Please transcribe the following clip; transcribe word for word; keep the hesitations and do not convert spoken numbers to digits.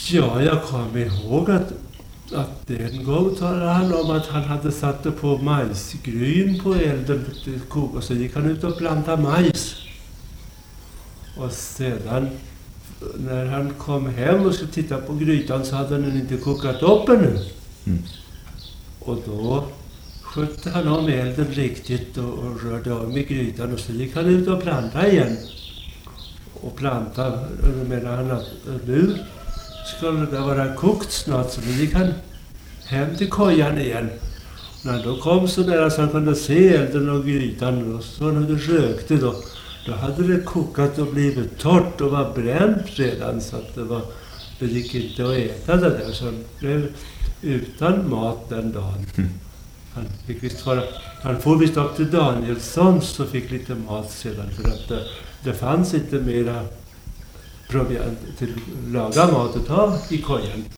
Ja, jag kommer ihåg att, att en gång talade han om att han hade satt på majsgryn på elden till kok, och så gick han ut och plantade majs. Och sedan när han kom hem och skulle titta på grytan så hade den inte kokat upp ännu. Mm. Och då skötte han om elden riktigt och, och rörde om i grytan, och så gick han ut och plantade igen. Och plantade, och menar han att nu skulle det vara kokt snart, så nu gick han hem till kojan igen. När då kom så nära så han kunde se elden och grytan, och så när det rökte då, då hade det kokat och blivit torrt och var bränt redan, så att det, var, det gick inte att äta det där, så han blev utan mat den dagen. Mm. Han fick visst vara, han får visst upp till Danielsson så fick lite mat sedan, för att det, det fanns inte mera proviant till laga mat att ta i kojan.